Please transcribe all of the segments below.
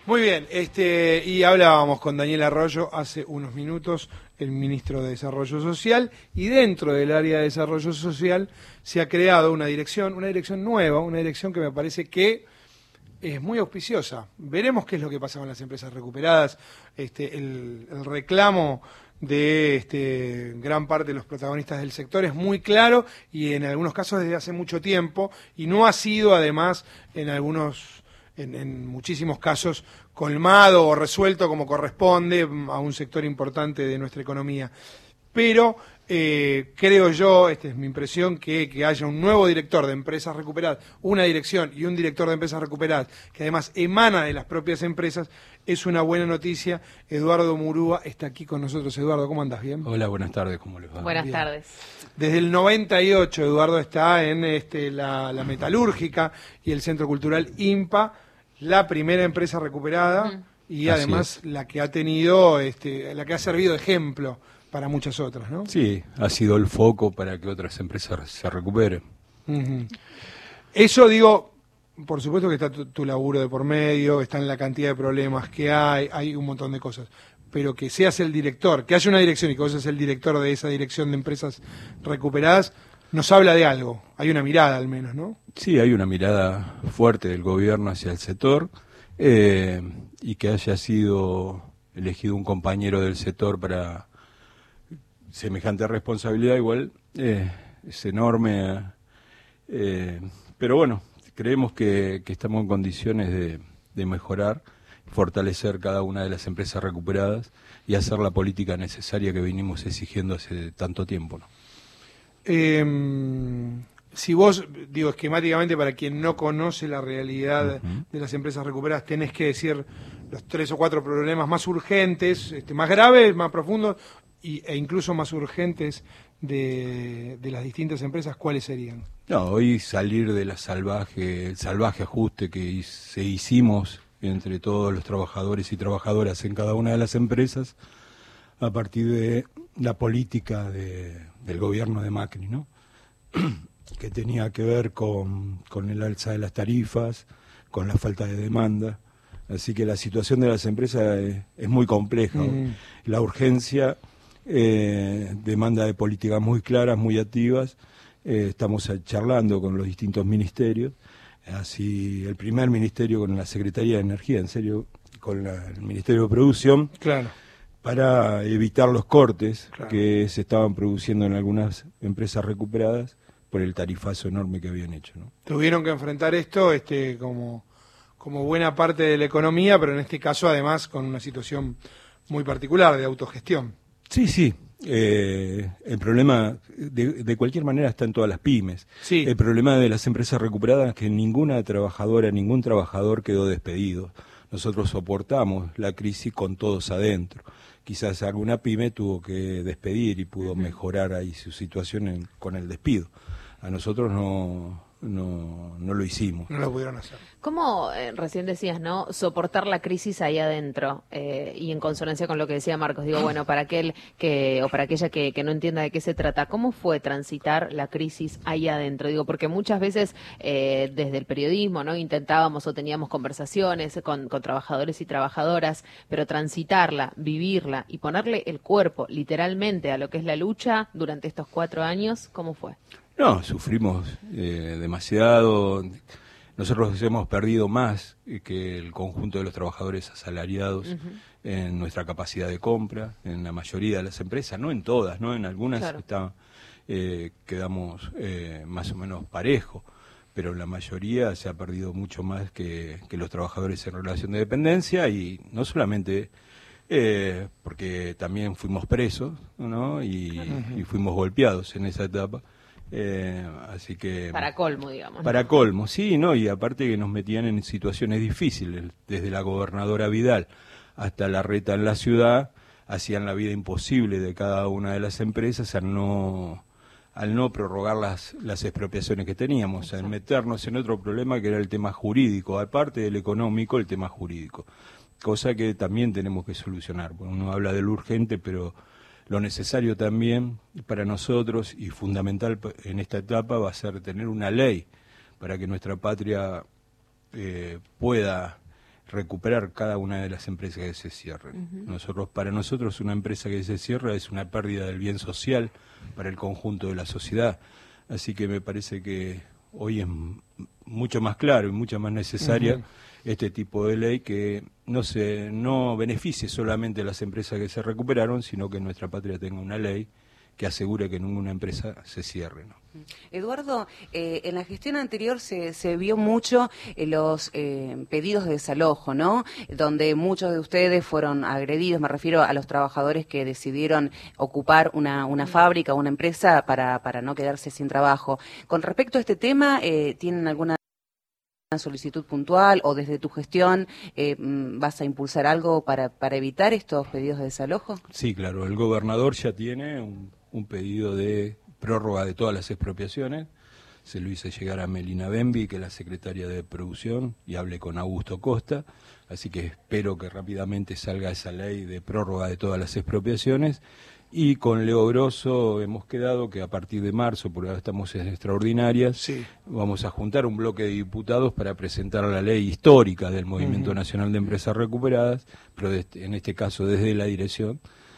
Muy bien, y hablábamos con Daniel Arroyo hace unos minutos, el ministro de Desarrollo Social, y dentro del área de Desarrollo Social se ha creado una dirección nueva, una dirección que me parece que es muy auspiciosa. Veremos qué es lo que pasa con las empresas recuperadas, el reclamo de gran parte de los protagonistas del sector es muy claro y en algunos casos desde hace mucho tiempo, y no ha sido además en muchísimos casos colmado o resuelto como corresponde a un sector importante de nuestra economía. Pero creo yo, esta es mi impresión, que haya un nuevo director de empresas recuperadas, una dirección y un director de empresas recuperadas, que además emana de las propias empresas, es una buena noticia. Eduardo Murúa está aquí con nosotros. Eduardo, ¿cómo andás? ¿Bien? Hola, buenas tardes, ¿cómo les va? Buenas Bien. tardes. Desde el 98 Eduardo está en la Metalúrgica y el Centro Cultural IMPA, la primera empresa recuperada y Así además es. la que ha tenido, la que ha servido de ejemplo para muchas otras, ¿no? Sí, ha sido el foco para que otras empresas se recuperen. Uh-huh. Eso digo, por supuesto que está tu laburo de por medio, está en la cantidad de problemas que hay un montón de cosas, pero que seas el director, que haya una dirección y que vos seas el director de esa dirección de empresas recuperadas, nos habla de algo, hay una mirada al menos, ¿no? Sí, hay una mirada fuerte del gobierno hacia el sector y que haya sido elegido un compañero del sector para semejante responsabilidad igual es enorme, pero bueno, creemos que estamos en condiciones de mejorar, fortalecer cada una de las empresas recuperadas y hacer la política necesaria que venimos exigiendo hace tanto tiempo, ¿no? Si vos, digo, esquemáticamente, para quien no conoce la realidad Uh-huh. de las empresas recuperadas, tenés que decir los 3 o 4 problemas más urgentes, más graves, más profundos e incluso más urgentes de las distintas empresas, ¿cuáles serían? No, hoy salir de el salvaje ajuste que hicimos entre todos los trabajadores y trabajadoras en cada una de las empresas a partir de la política del gobierno de Macri, ¿no? Que tenía que ver con el alza de las tarifas, con la falta de demanda. Así que la situación de las empresas es muy compleja. La urgencia demanda de políticas muy claras, muy activas. Estamos charlando con los distintos ministerios. Así, el primer ministerio con la Secretaría de Energía, en serio, con el Ministerio de Producción. Claro. Para evitar los cortes Claro. que se estaban produciendo en algunas empresas recuperadas por el tarifazo enorme que habían hecho, ¿no? Tuvieron que enfrentar esto como buena parte de la economía, pero en este caso además con una situación muy particular de autogestión. Sí, sí. El problema de cualquier manera está en todas las pymes. Sí. El problema de las empresas recuperadas es que ninguna trabajadora, ningún trabajador quedó despedido. Nosotros soportamos la crisis con todos adentro. Quizás alguna pyme tuvo que despedir y pudo mejorar ahí su situación con el despido. A nosotros no lo hicimos. No lo pudieron hacer. ¿Cómo, recién decías, no, soportar la crisis ahí adentro? Y en consonancia con lo que decía Marcos, digo, bueno, para aquel o para aquella que no entienda de qué se trata, ¿cómo fue transitar la crisis ahí adentro? Digo, porque muchas veces desde el periodismo, ¿no? Intentábamos o teníamos conversaciones con trabajadores y trabajadoras, pero transitarla, vivirla y ponerle el cuerpo literalmente a lo que es la lucha durante estos 4 años, ¿cómo fue? No, sufrimos demasiado. Nosotros hemos perdido más que el conjunto de los trabajadores asalariados en nuestra capacidad de compra, en la mayoría de las empresas, no en todas, no en algunas Claro. quedamos más o menos parejo, pero en la mayoría se ha perdido mucho más que los trabajadores en relación de dependencia, y no solamente porque también fuimos presos, ¿no? Y fuimos golpeados en esa etapa. Así que Para colmo, digamos. para colmo, sí, no, y aparte que nos metían en situaciones difíciles, desde la gobernadora Vidal hasta la reta en la ciudad, hacían la vida imposible de cada una de las empresas al no prorrogar las expropiaciones que teníamos, al meternos en otro problema que era el tema jurídico, aparte del económico, el tema jurídico, cosa que también tenemos que solucionar. Bueno, uno habla de lo urgente, pero lo necesario también para nosotros y fundamental en esta etapa va a ser tener una ley para que nuestra patria pueda recuperar cada una de las empresas que se cierren. Para nosotros una empresa que se cierra es una pérdida del bien social para el conjunto de la sociedad. Así que me parece que hoy es mucho más claro y mucho más necesaria este tipo de ley que no beneficie solamente a las empresas que se recuperaron, sino que nuestra patria tenga una ley que asegure que ninguna empresa se cierre, ¿no? Eduardo, en la gestión anterior se vio mucho los pedidos de desalojo, ¿no? Donde muchos de ustedes fueron agredidos, me refiero a los trabajadores que decidieron ocupar una fábrica o una empresa para no quedarse sin trabajo. Con respecto a este tema, ¿tienen alguna solicitud puntual o desde tu gestión vas a impulsar algo para evitar estos pedidos de desalojo? Sí, claro, el gobernador ya tiene un pedido de prórroga de todas las expropiaciones. Se lo hice llegar a Melina Bembi, que es la secretaria de Producción, y hablé con Augusto Costa, así que espero que rápidamente salga esa ley de prórroga de todas las expropiaciones. Y con Leo Grosso hemos quedado que a partir de marzo, porque ahora estamos en extraordinarias, vamos a juntar un bloque de diputados para presentar la ley histórica del Movimiento Nacional de Empresas Recuperadas, pero en este caso desde la dirección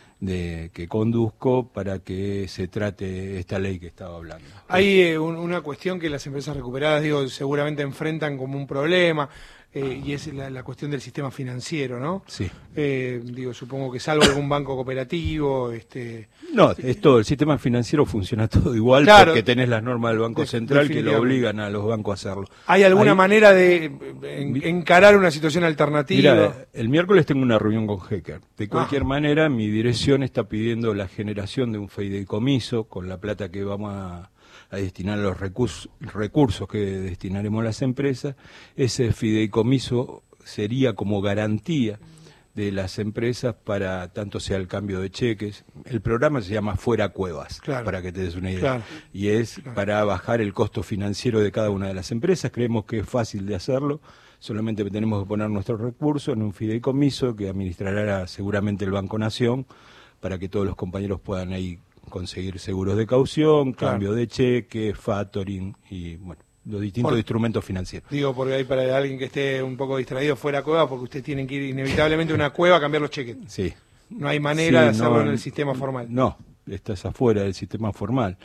que conduzco para que se trate esta ley que estaba hablando. Hay una cuestión que las empresas recuperadas, seguramente enfrentan como un problema, y es la cuestión del sistema financiero, ¿no? Sí. Supongo que salvo algún banco cooperativo... No, es todo, el sistema financiero funciona todo igual, claro, porque tenés las normas del Banco Central que lo obligan a los bancos a hacerlo. ¿Hay alguna manera de encarar una situación alternativa? Mira, el miércoles tengo una reunión con Hecker. De cualquier manera, mi dirección está pidiendo la generación de un fideicomiso con la plata que vamos a destinar a los recursos que destinaremos a las empresas. Ese fideicomiso sería como garantía de las empresas para tanto sea el cambio de cheques. El programa se llama Fuera Cuevas, para que te des una idea. Y es para bajar el costo financiero de cada una de las empresas. Creemos que es fácil de hacerlo. Solamente tenemos que poner nuestros recursos en un fideicomiso que administrará seguramente el Banco Nación para que todos los compañeros puedan ahí conseguir seguros de caución, cambio de cheque, factoring y bueno, los distintos instrumentos financieros. Porque hay para alguien que esté un poco distraído fuera cueva, porque ustedes tienen que ir inevitablemente a una cueva a cambiar los cheques. Sí. No hay manera de hacerlo en el sistema formal. No, estás afuera del sistema formal.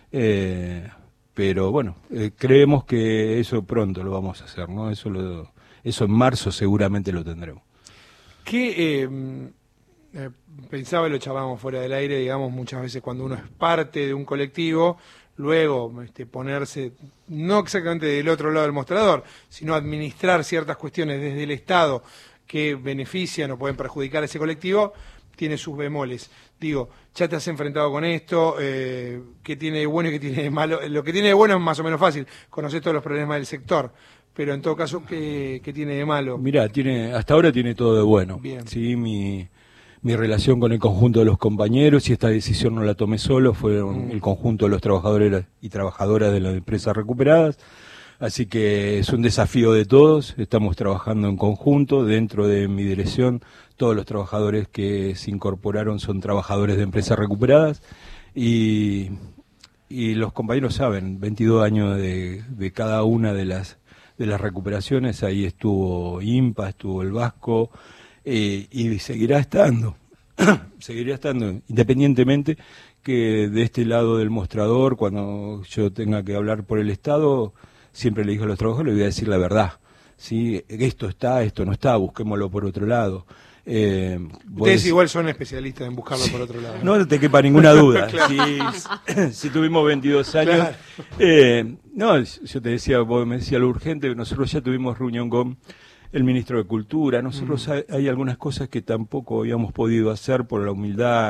Pero bueno, creemos que eso pronto lo vamos a hacer, ¿no? Eso en marzo seguramente lo tendremos. Pensaba y lo charlábamos fuera del aire, digamos, muchas veces cuando uno es parte de un colectivo, luego ponerse, no exactamente del otro lado del mostrador, sino administrar ciertas cuestiones desde el Estado que benefician o pueden perjudicar a ese colectivo, tiene sus bemoles. Ya te has enfrentado con esto, ¿qué tiene de bueno y qué tiene de malo? Lo que tiene de bueno es más o menos fácil, conocer todos los problemas del sector. Pero en todo caso, ¿qué tiene de malo? Mirá, hasta ahora tiene todo de bueno. Bien. Sí, mi relación con el conjunto de los compañeros, y esta decisión no la tomé solo, fue el conjunto de los trabajadores y trabajadoras de las empresas recuperadas, así que es un desafío de todos, estamos trabajando en conjunto, dentro de mi dirección, todos los trabajadores que se incorporaron son trabajadores de empresas recuperadas, y los compañeros saben, 22 años de cada una de las recuperaciones, ahí estuvo IMPA, estuvo el Vasco, y seguirá estando, independientemente que de este lado del mostrador, cuando yo tenga que hablar por el Estado, siempre le digo a los trabajadores, le voy a decir la verdad, ¿sí? Esto no está, busquémoslo por otro lado. Ustedes igual son especialistas en buscarlo por otro lado. No te quepa ninguna duda. Si tuvimos 22 años. Claro. Yo te decía, vos me decías lo urgente, nosotros ya tuvimos reunión con el ministro de Cultura, nosotros hay algunas cosas que tampoco habíamos podido hacer por la humildad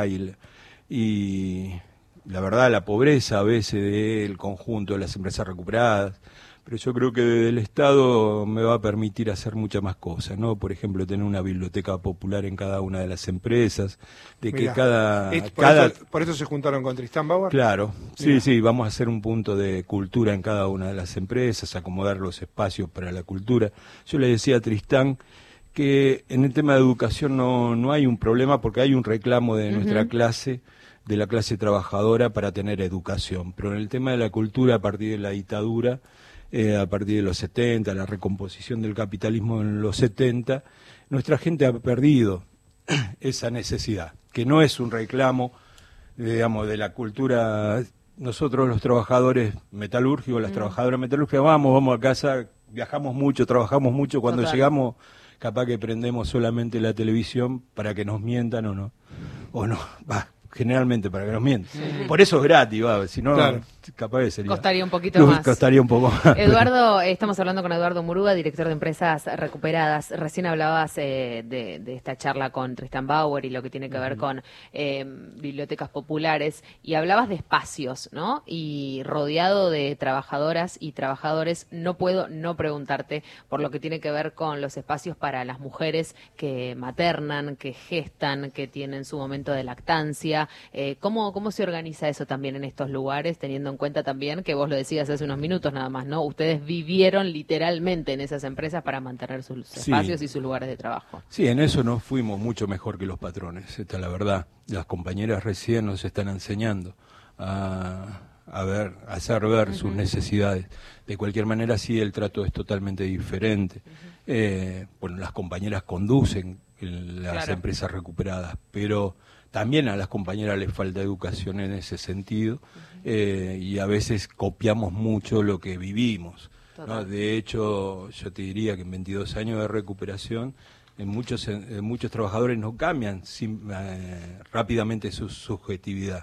y la verdad la pobreza a veces del conjunto de las empresas recuperadas, pero yo creo que desde el Estado me va a permitir hacer muchas más cosas, ¿no? Por ejemplo, tener una biblioteca popular en cada una de las empresas, de que ¿Por eso se juntaron con Tristán Bauer? Claro, sí, vamos a hacer un punto de cultura en cada una de las empresas, acomodar los espacios para la cultura. Yo le decía a Tristán que en el tema de educación no hay un problema porque hay un reclamo de nuestra clase, de la clase trabajadora para tener educación, pero en el tema de la cultura a partir de la dictadura a partir de los 70, la recomposición del capitalismo en los 70, nuestra gente ha perdido esa necesidad, que no es un reclamo, digamos, de la cultura. Nosotros los trabajadores metalúrgicos, las trabajadoras metalúrgicas, vamos a casa, viajamos mucho, trabajamos mucho, cuando Total. llegamos capaz que prendemos solamente la televisión para que nos mientan o no, generalmente para que nos mientan. Por eso es gratis, si no, Claro. capaz que sería... Costaría un poquito más. Costaría un poco más. Eduardo, estamos hablando con Eduardo Murúa, director de Empresas Recuperadas. Recién hablabas de esta charla con Tristan Bauer y lo que tiene que ver con bibliotecas populares, y hablabas de espacios, ¿no? Y rodeado de trabajadoras y trabajadores, no puedo no preguntarte por lo que tiene que ver con los espacios para las mujeres que maternan, que gestan, que tienen su momento de lactancia. ¿Cómo se organiza eso también en estos lugares, teniendo en cuenta también que vos lo decías hace unos minutos nada más, ¿no? Ustedes vivieron literalmente en esas empresas para mantener sus Sí. espacios y sus lugares de trabajo. Sí, en eso nos fuimos mucho mejor que los patrones, esta es la verdad. Las compañeras recién nos están enseñando a hacer ver sus necesidades. De cualquier manera, sí, el trato es totalmente diferente. Bueno, las compañeras conducen las Claro. empresas recuperadas, pero también a las compañeras les falta educación en ese sentido, y a veces copiamos mucho lo que vivimos, ¿no? Total. De hecho, yo te diría que en 22 años de recuperación, muchos trabajadores no cambian rápidamente su subjetividad.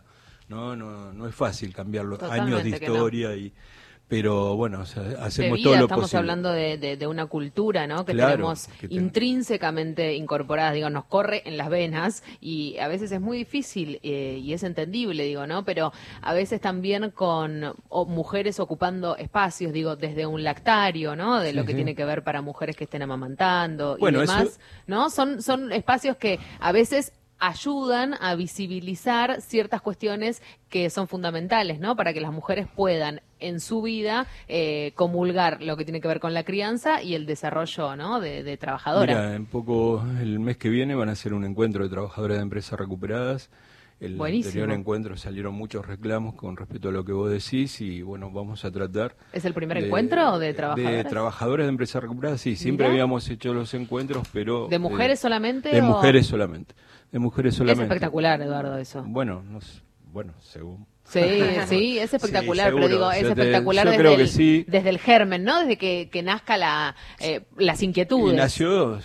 No es fácil cambiarlo, Totalmente años de que no. historia, pero bueno, o sea, De hacemos vida, todo lo estamos posible. hablando de una cultura, ¿no? Que Claro, tenemos que tenemos. intrínsecamente incorporada, digo, nos corre en las venas, y a veces es muy difícil, y es entendible, digo, ¿no? Pero a veces también con mujeres ocupando espacios, digo, desde un lactario, ¿no? De lo Sí, que sí. tiene que ver para mujeres que estén amamantando Bueno, y demás, eso- ¿no? Son espacios que a veces ayudan a visibilizar ciertas cuestiones que son fundamentales, ¿no? Para que las mujeres puedan en su vida comulgar lo que tiene que ver con la crianza y el desarrollo, ¿no? de trabajadora. Mira, en poco, el mes que viene van a hacer un encuentro de trabajadoras de empresas recuperadas. El Buenísimo. anterior encuentro salieron muchos reclamos con respecto a lo que vos decís, y bueno, vamos a tratar... ¿Es el primer encuentro de trabajadoras? De trabajadoras de empresas recuperadas, sí, siempre Mirá. habíamos hecho los encuentros, pero... ¿De mujeres solamente? De o- mujeres solamente. De mujeres Es solamente. espectacular, Eduardo, eso. Bueno, según... Sí, sí, es espectacular, Sí, pero seguro. digo, es Yo espectacular creo desde que el, sí. desde el germen, ¿no? Desde que nazca las inquietudes. Y nació,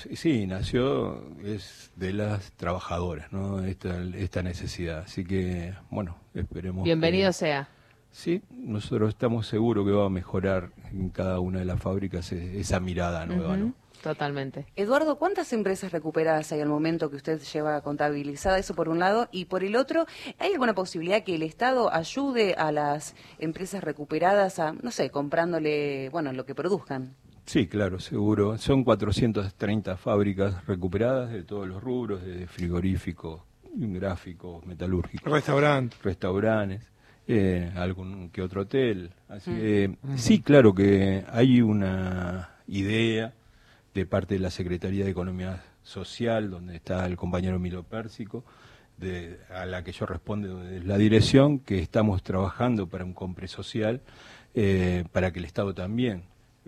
es de las trabajadoras, ¿no? Esta necesidad. Así que, bueno, esperemos. Bienvenido que- sea. Sí, nosotros estamos seguros que va a mejorar en cada una de las fábricas esa mirada nueva, Ujú, ¿no? totalmente. Eduardo, ¿cuántas empresas recuperadas hay al momento que usted lleva contabilizada? Eso por un lado. Y por el otro, ¿hay alguna posibilidad que el Estado ayude a las empresas recuperadas a, no sé, comprándole, bueno, lo que produzcan? Sí, claro, seguro. Son 430 fábricas recuperadas de todos los rubros, desde frigoríficos, gráficos, metalúrgicos, restaurantes, algún que otro hotel. Así que, sí, claro que hay una idea de parte de la Secretaría de Economía Social, donde está el compañero Milo Pérsico, a la que yo respondo de la dirección, que estamos trabajando para un compre social, para que el Estado también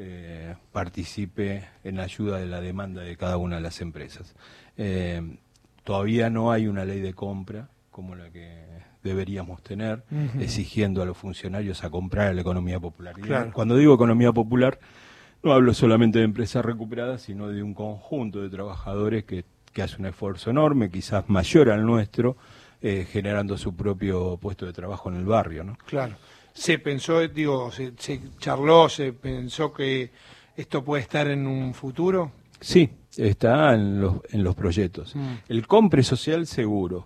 participe en la ayuda de la demanda de cada una de las empresas. Todavía no hay una ley de compra como la que deberíamos tener, exigiendo a los funcionarios a comprar a la economía popular. Y Claro. cuando digo economía popular, no hablo solamente de empresas recuperadas, sino de un conjunto de trabajadores que hace un esfuerzo enorme, quizás mayor al nuestro, generando su propio puesto de trabajo en el barrio, ¿no? Claro. Se pensó, digo, se charló, se pensó que esto puede estar en un futuro. Sí, está en los proyectos. El compre social seguro.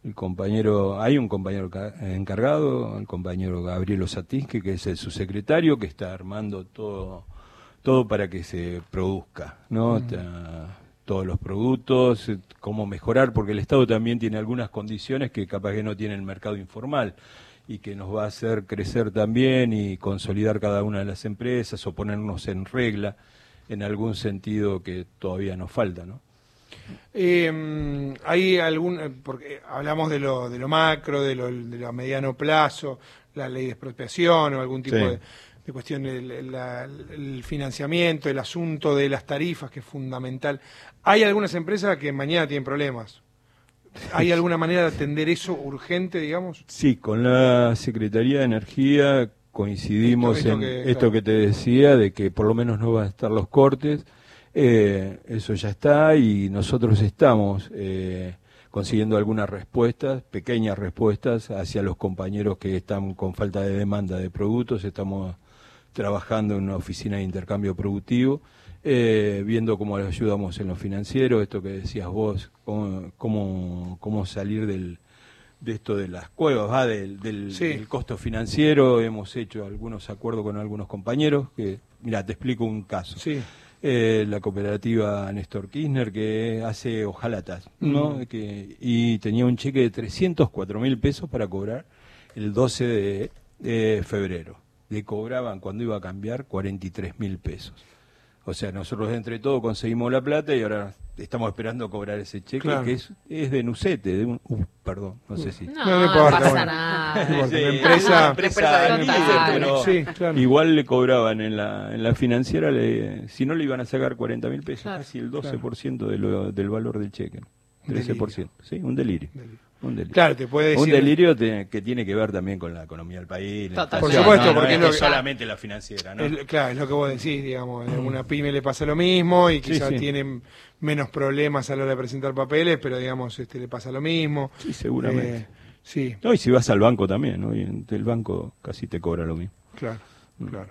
Hay un compañero encargado, el compañero Gabriel Osatinsky, que es el subsecretario, que está armando todo para que se produzca, ¿no? Todos los productos, cómo mejorar, porque el Estado también tiene algunas condiciones que capaz que no tiene el mercado informal, y que nos va a hacer crecer también y consolidar cada una de las empresas, o ponernos en regla en algún sentido que todavía nos falta, ¿no? Hay porque hablamos de lo macro, de lo a mediano plazo, la ley de expropiación o algún tipo Sí. de... de cuestión el financiamiento, el asunto de las tarifas, que es fundamental. Hay algunas empresas que mañana tienen problemas. ¿Hay alguna manera de atender eso urgente, digamos? Sí, con la Secretaría de Energía coincidimos Esto en que, esto claro, que te decía, de que por lo menos no van a estar los cortes. Eso ya está y nosotros estamos consiguiendo algunas respuestas, pequeñas respuestas hacia los compañeros que están con falta de demanda de productos. Estamos trabajando en una oficina de intercambio productivo, viendo cómo les ayudamos en lo financiero, esto que decías vos, cómo salir de esto de las cuevas, del costo financiero. Hemos hecho algunos acuerdos con algunos compañeros, que, mira, te explico un caso. Sí. La cooperativa Néstor Kirchner, que hace hojalatas, ¿no? Y tenía un cheque de 304.000 pesos para cobrar el 12 de febrero. Le cobraban, cuando iba a cambiar, 43.000 pesos. O sea, nosotros entre todos conseguimos la plata y ahora estamos esperando cobrar ese cheque, claro, que es de Nucete, de un... perdón, no sé si... No, No importa, pasa bueno. nada. No importa, Sí, una empresa líder, total. pero Sí, claro. igual le cobraban en la financiera, si no le iban a sacar 40.000 pesos, Claro, casi el 12% del valor del cheque. 13%, sí, un delirio. Un delirio. Claro, te puede decir... Un delirio que tiene que ver también con la economía del país. La Total. inflación. Por supuesto, No, porque no es lo es que- solamente la financiera, ¿no? Claro, es lo que vos decís, digamos, a una pyme le pasa lo mismo y quizás sí. tienen menos problemas a la hora de presentar papeles, pero digamos, le pasa lo mismo. Sí, seguramente. Sí, No, y si vas al banco también, ¿no? Y el banco casi te cobra lo mismo. claro, claro.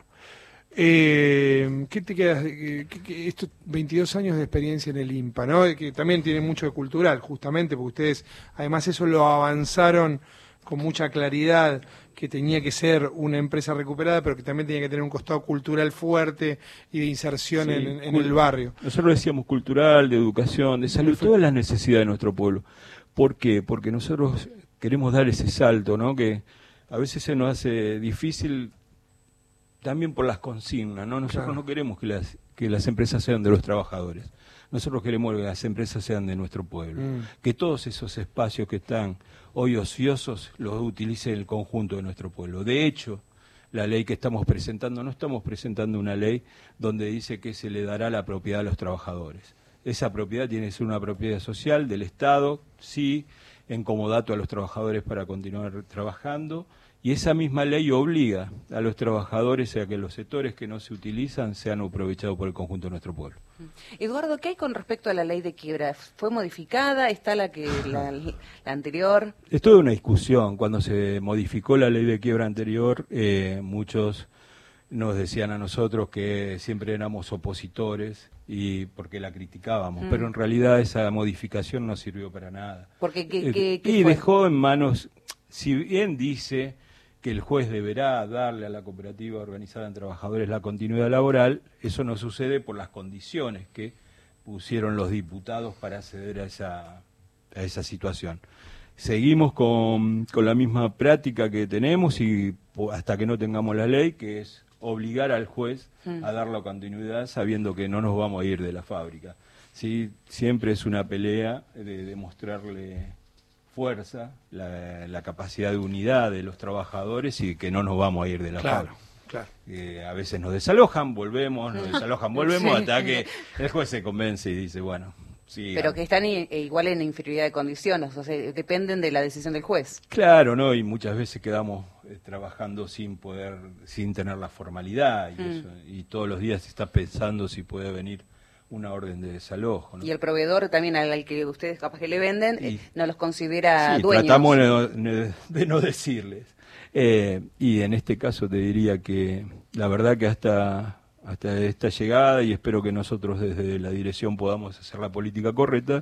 ¿Qué te quedas? Estos 22 años de experiencia en el INPA, ¿no? Que también tiene mucho de cultural, justamente, porque ustedes, además, eso lo avanzaron con mucha claridad, que tenía que ser una empresa recuperada, pero que también tenía que tener un costado cultural fuerte y de inserción Sí, en el barrio. Nosotros decíamos cultural, de educación, de salud, todas las necesidades de nuestro pueblo. ¿Por qué? Porque nosotros queremos dar ese salto, ¿no? Que a veces se nos hace difícil también por las consignas, ¿no? Nosotros Claro. no queremos que las empresas sean de los trabajadores. Nosotros queremos que las empresas sean de nuestro pueblo. Que todos esos espacios que están hoy ociosos los utilice el conjunto de nuestro pueblo. De hecho, la ley que estamos presentando, no estamos presentando una ley donde dice que se le dará la propiedad a los trabajadores. Esa propiedad tiene que ser una propiedad social del Estado, sí, en comodato a los trabajadores para continuar trabajando. Y esa misma ley obliga a los trabajadores a que los sectores que no se utilizan sean aprovechados por el conjunto de nuestro pueblo. Eduardo, ¿qué hay con respecto a la ley de quiebra? ¿Fue modificada? ¿Está la anterior? Es toda una discusión. Cuando se modificó la ley de quiebra anterior, muchos nos decían a nosotros que siempre éramos opositores y porque la criticábamos, pero en realidad esa modificación no sirvió para nada. Porque Y fue? dejó en manos, si bien dice que el juez deberá darle a la cooperativa organizada en trabajadores la continuidad laboral, eso no sucede por las condiciones que pusieron los diputados para acceder a esa situación. Seguimos con la misma práctica que tenemos y hasta que no tengamos la ley, que es obligar al juez a dar la continuidad sabiendo que no nos vamos a ir de la fábrica. ¿Sí? Siempre es una pelea de demostrarle fuerza, la capacidad de unidad de los trabajadores y que no nos vamos a ir de la fábrica. Claro. A veces nos desalojan, volvemos, Sí. hasta que el juez se convence y dice, bueno, sí. Pero que están igual en inferioridad de condiciones, o sea, dependen de la decisión del juez. Claro, ¿no? Y muchas veces quedamos trabajando sin tener la formalidad y todos los días se está pensando si puede venir una orden de desalojo, ¿no? Y el proveedor también al que ustedes capaz que le venden, Y- no los considera Sí, dueños. tratamos de no decirles. Y en este caso te diría que la verdad que hasta esta llegada, y espero que nosotros desde la dirección podamos hacer la política correcta,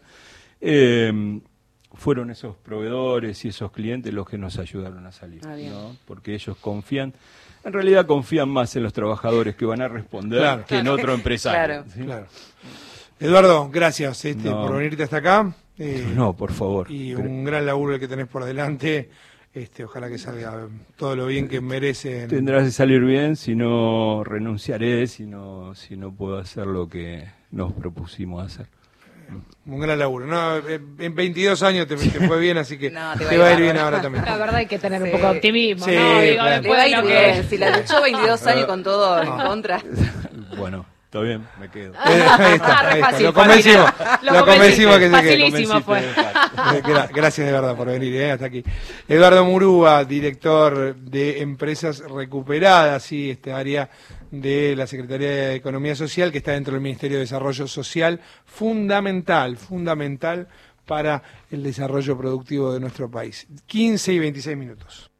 fueron esos proveedores y esos clientes los que nos ayudaron a salir, Ah, bien. ¿no? Porque ellos confían, en realidad confían más en los trabajadores que van a responder Claro. que en otro empresario. Claro. ¿sí? Claro. Eduardo, gracias No. por venirte hasta acá. No, por favor. Y un gran laburo el que tenés por delante. Ojalá que salga todo lo bien que merecen. Tendrás que salir bien, si no renunciaré, si no puedo hacer lo que nos propusimos hacer. un gran laburo. No, en 22 años te fue bien, así que No, te va a ir bien ahora también. La verdad hay que tener un Sí. poco de optimismo, Sí, ¿no? Digo, claro. Le va a ir después de lo bien. Si la luchó 22 años con todo en contra. Bueno, está bien, me quedo. Ahí está, Re ahí está. fácil, Lo convencimos. Lo convencimos que se quede. Facilísimo fue. Gracias de verdad por venir, hasta aquí. Eduardo Murúa, director de Empresas Recuperadas, sí, esta área de la Secretaría de Economía Social que está dentro del Ministerio de Desarrollo Social, fundamental para el desarrollo productivo de nuestro país. 15 y 26 minutos.